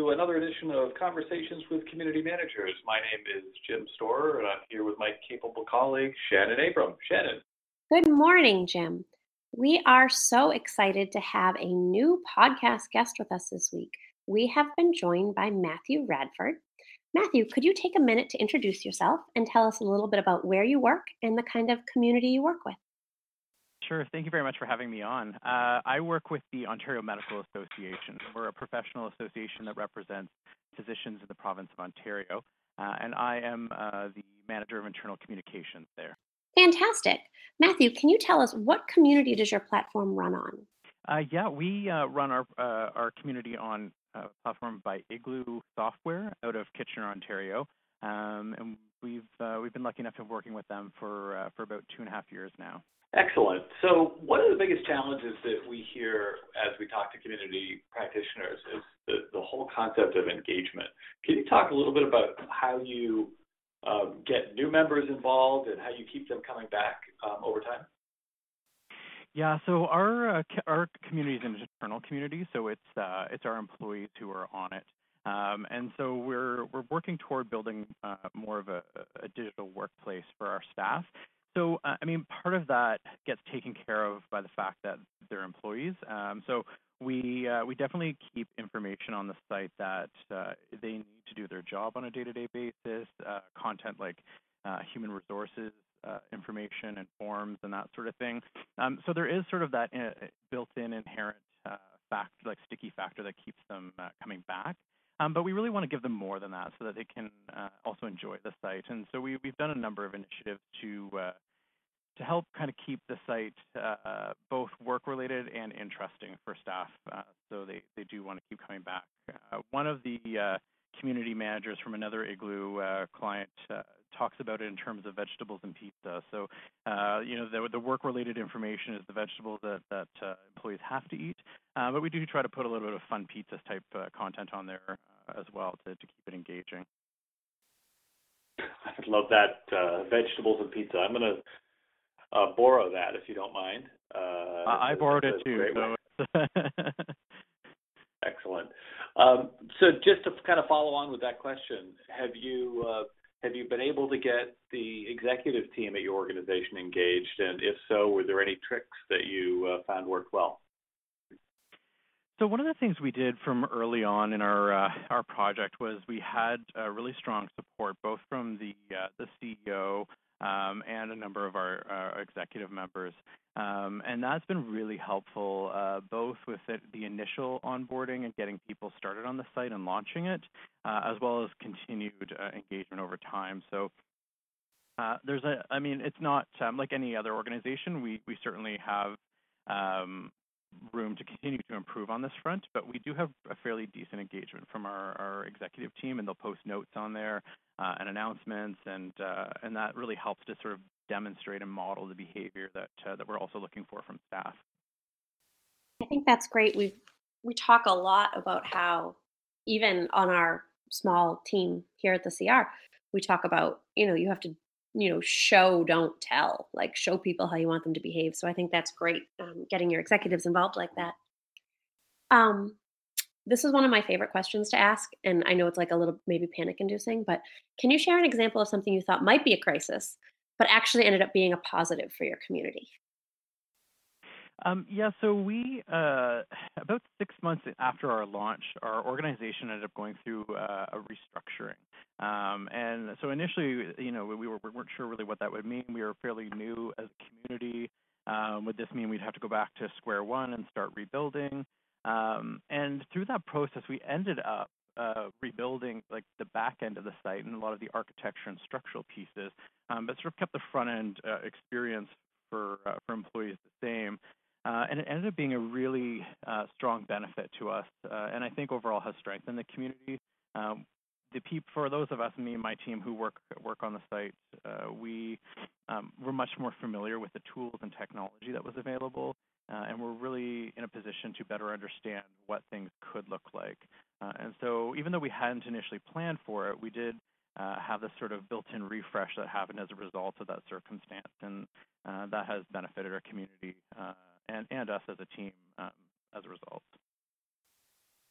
to another edition of Conversations with Community Managers. My name is Jim Storer, and I'm here with my capable colleague, Shannon Abram. Shannon. Good morning, Jim. We are so excited to have a new podcast guest with us this week. We have been joined by Matthew Radford. Matthew, could you take a minute to introduce yourself and tell us a little bit about where you work and the kind of community you work with? Sure. Thank you very much for having me on. I work with the Ontario Medical Association. We're a professional association that represents physicians in the province of Ontario, and I am the manager of internal communications there. Fantastic. Matthew, can you tell us what community does your platform run on? We run our community on a platform by Igloo Software out of Kitchener, Ontario, and we've been lucky enough to be working with them for about 2.5 years now. Excellent. So one of the biggest challenges that we hear as we talk to community practitioners is the whole concept of engagement. Can you talk a little bit about how you get new members involved and how you keep them coming back over time? Yeah, so our community is an internal community, so it's our employees who are on it, and so we're working toward building more of a digital workplace for our staff. So part of that gets taken care of by the fact that they're employees. So we definitely keep information on the site that they need to do their job on a day-to-day basis, content like human resources information and forms and that sort of thing. So there is sort of that built-in inherent sticky factor that keeps them coming back. But we really want to give them more than that so that they can also enjoy the site. And so we've done a number of initiatives to help kind of keep the site both work-related and interesting for staff, so they do want to keep coming back. One of the community managers from another Igloo client talks about it in terms of vegetables and pizza. So, the work-related information is the vegetables that employees have to eat, but we do try to put a little bit of fun pizza type content on there as well to keep it engaging. I love that, vegetables and pizza. I'm going to borrow that if you don't mind. I borrowed it too. So Excellent. So just to kind of follow on with that question, have you been able to get the executive team at your organization engaged? And if so, were there any tricks that you found worked well? So one of the things we did from early on in our project was we had really strong support both from the CEO and a number of our executive members. And that's been really helpful, both with the initial onboarding and getting people started on the site and launching it, as well as continued engagement over time. So it's not like any other organization. We certainly have room to continue to improve on this front, but we do have a fairly decent engagement from our executive team, and they'll post notes on there and announcements, and that really helps to sort of demonstrate and model the behavior that we're also looking for from staff. I think that's great. We talk a lot about how even on our small team here at the CR, we talk about, you have to, show, don't tell, like show people how you want them to behave. So I think that's great, getting your executives involved like that. This is one of my favorite questions to ask, and I know it's like a little maybe panic inducing, but can you share an example of something you thought might be a crisis, but actually ended up being a positive for your community? So we, about 6 months after our launch, our organization ended up going through a restructuring. And so initially, we weren't sure really what that would mean. We were fairly new as a community. Would this mean we'd have to go back to square one and start rebuilding? And through that process, we ended up rebuilding like the back end of the site and a lot of the architecture and structural pieces, but sort of kept the front end experience for employees the same. And it ended up being a really strong benefit to us, and I think overall has strengthened the community. For those of us, me and my team who work on the site, we were much more familiar with the tools and technology that was available, and we're really in a position to better understand what things could look like. And so even though we hadn't initially planned for it, we did have this sort of built-in refresh that happened as a result of that circumstance, and that has benefited our community and us as a team as a result.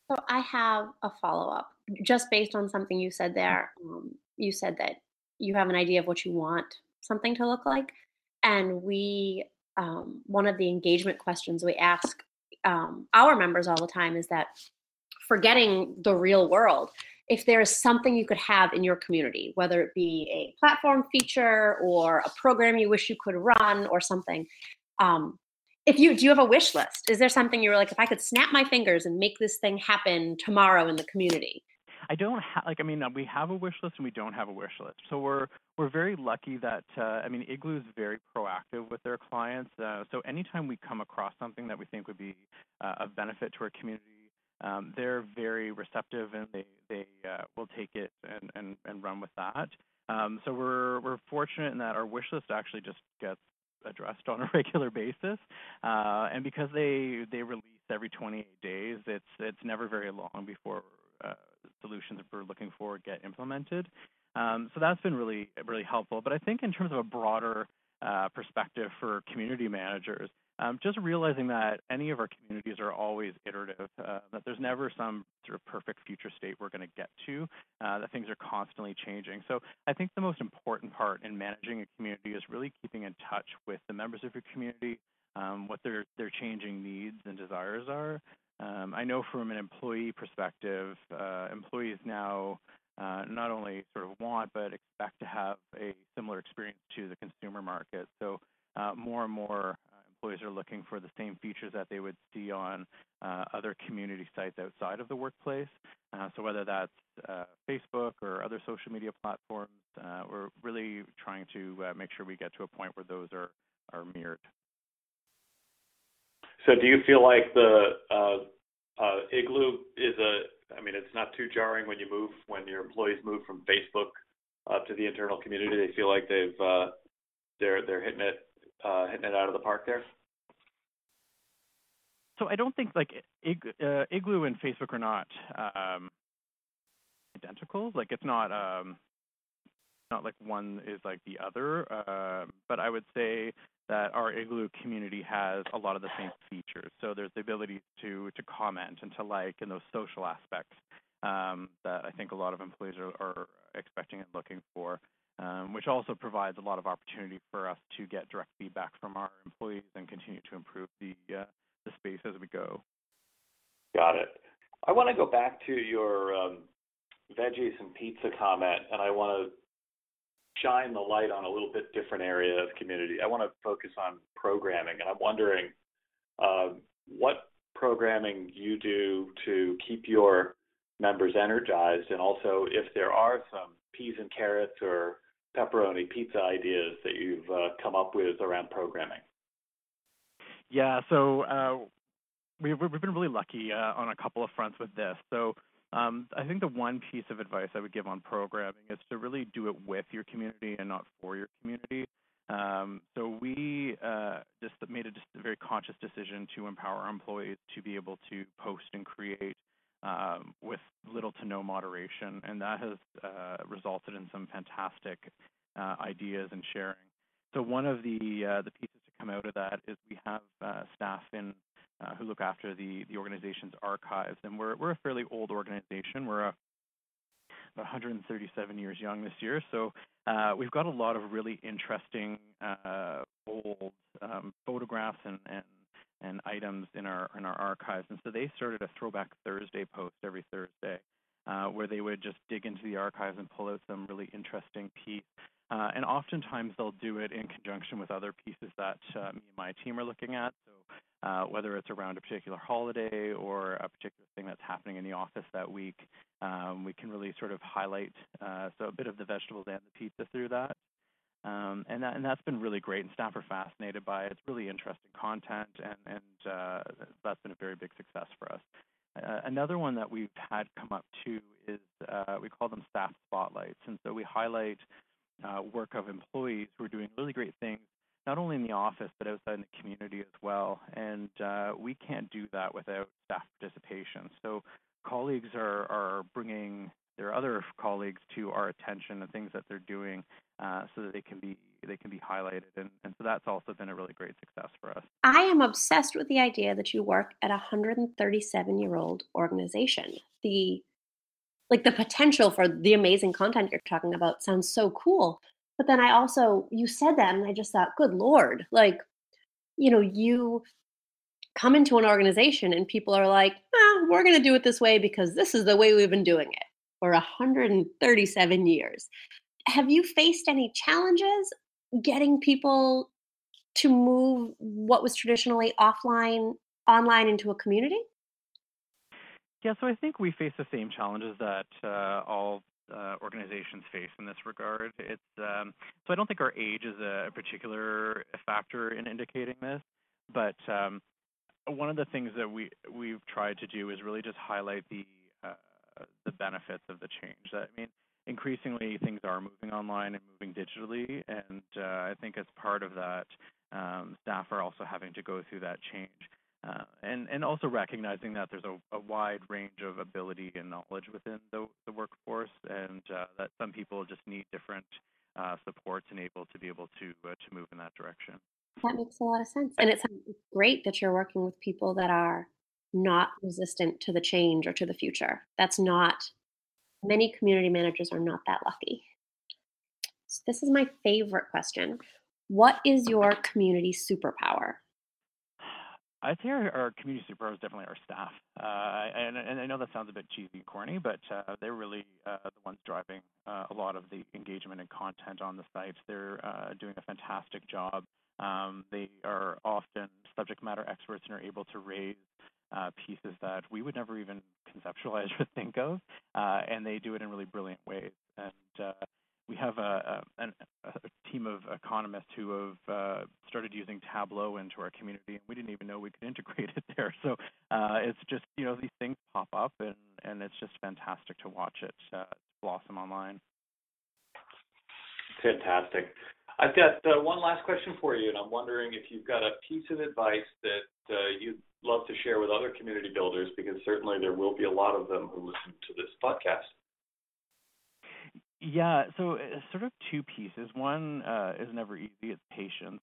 So I have a follow up just based on something you said there. You said that you have an idea of what you want something to look like. And one of the engagement questions we ask our members all the time is that forgetting the real world, if there is something you could have in your community, whether it be a platform feature or a program you wish you could run or something, um, if you do you have a wish list? Is there something you were like, if I could snap my fingers and make this thing happen tomorrow in the community? I don't have like I mean we have a wish list and we don't have a wish list. So we're very lucky that I mean Igloo is very proactive with their clients. So anytime we come across something that we think would be of benefit to our community, they're very receptive and they will take it and run with that. So we're fortunate in that our wish list actually just gets addressed on a regular basis, and because they release every 28 days, it's never very long before solutions that we're looking for get implemented. So that's been really helpful. But I think in terms of a broader perspective for community managers, just realizing that any of our communities are always iterative, that there's never some sort of perfect future state we're going to get to, that things are constantly changing. So I think the most important part in managing a community is really keeping in touch with the members of your community, what their changing needs and desires are. I know from an employee perspective, employees now not only sort of want but expect to have a similar experience to the consumer market. So more and more employees are looking for the same features that they would see on other community sites outside of the workplace. So whether that's Facebook or other social media platforms, we're really trying to make sure we get to a point where those are mirrored. So do you feel like the Igloo is I mean, it's not too jarring when your employees move from Facebook up to the internal community. They feel like they're hitting it out of the park there. So I don't think like Igloo and Facebook are not identical. Like it's not like one is like the other. But I would say that our Igloo community has a lot of the same features. So there's the ability to comment and to like and those social aspects that I think a lot of employees are expecting and looking for, which also provides a lot of opportunity for us to get direct feedback from our employees and continue to improve the space as we go. Got it. I want to go back to your veggies and pizza comment, and I want to shine the light on a little bit different area of community. I want to focus on programming, and I'm wondering what programming you do to keep your members energized, and also if there are some peas and carrots or pepperoni pizza ideas that you've come up with around programming. Yeah, so we've been really lucky on a couple of fronts with this. So I think the one piece of advice I would give on programming is to really do it with your community and not for your community. So we just made a very conscious decision to empower our employees to be able to post and create with little to no moderation, and that has resulted in some fantastic ideas and sharing. So one of the pieces to come out of that is we have staff who look after the organization's archives, and we're a fairly old organization. We're about 137 years young this year, so we've got a lot of really interesting old photographs and items in our archives. And so they started a Throwback Thursday post every Thursday, where they would just dig into the archives and pull out some really interesting piece. And oftentimes they'll do it in conjunction with other pieces that me and my team are looking at. So whether it's around a particular holiday or a particular thing that's happening in the office that week, we can really sort of highlight so a bit of the vegetables and the pizza through that. And that's been really great, and staff are fascinated by it. It's really interesting content, and that's been a very big success for us. Another one that we've had come up too is we call them staff spotlights, and so we highlight work of employees who are doing really great things, not only in the office but outside in the community as well. And we can't do that without staff participation. So colleagues are bringing their other colleagues to our attention and things that they're doing, so that they can be highlighted, and so that's also been a really great success for us. I am obsessed with the idea that you work at a 137-year-old organization. The potential for the amazing content you're talking about sounds so cool. But then you said that and I just thought, good Lord, you come into an organization and people are like, we're going to do it this way because this is the way we've been doing it for 137 years. Have you faced any challenges getting people to move what was traditionally online into a community? Yeah, so I think we face the same challenges that all organizations face in this regard. So I don't think our age is a particular factor in indicating this, but one of the things that we've tried to do is really just highlight the benefits of the change. Increasingly things are moving online and moving digitally, and I think as part of that, staff are also having to go through that change. And also recognizing that there's a wide range of ability and knowledge within the workforce, and that some people just need different supports and to be able to move in that direction. That makes a lot of sense. And it's great that you're working with people that are not resistant to the change or to the future. That's not, many community managers are not that lucky. So this is my favorite question. What is your community superpower? I'd say our community superpower is definitely our staff. And I know that sounds a bit cheesy and corny, but they're really the ones driving a lot of the engagement and content on the sites. They're doing a fantastic job. They are often subject matter experts and are able to raise pieces that we would never even conceptualize or think of, and they do it in really brilliant ways. And we have a team of economists who have started using Tableau into our community, and we didn't even know we could integrate it there. So it's just, these things pop up, and it's just fantastic to watch it blossom online. Fantastic. I've got one last question for you, and I'm wondering if you've got a piece of advice that you'd love to share with other community builders, because certainly there will be a lot of them who listen to this podcast. Yeah, so sort of two pieces. One is never easy. It's patience.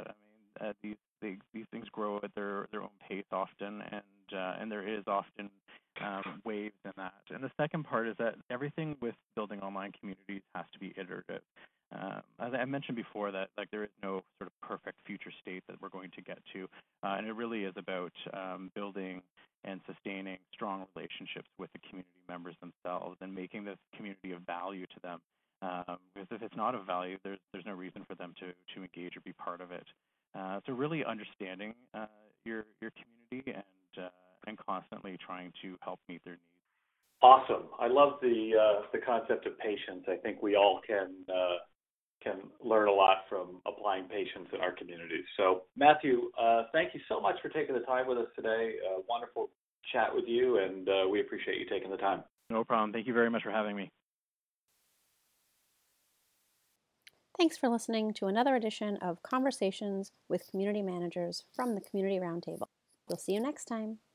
These things grow at their own pace often, and there is often waves in that. And the second part is that everything with building online communities has to be iterative. As I mentioned before, that there is no sort of perfect future state that we're going to get to, and it really is about building and sustaining strong relationships with the community members themselves and making this community of value to them. Because if it's not of value, there's no reason for them to engage or be part of it. So really understanding your community and constantly trying to help meet their needs. Awesome. I love the concept of patience. I think we all can learn a lot from applying patience in our communities. So, Matthew, thank you so much for taking the time with us today. Wonderful chat with you, and we appreciate you taking the time. No problem. Thank you very much for having me. Thanks for listening to another edition of Conversations with Community Managers from the Community Roundtable. We'll see you next time.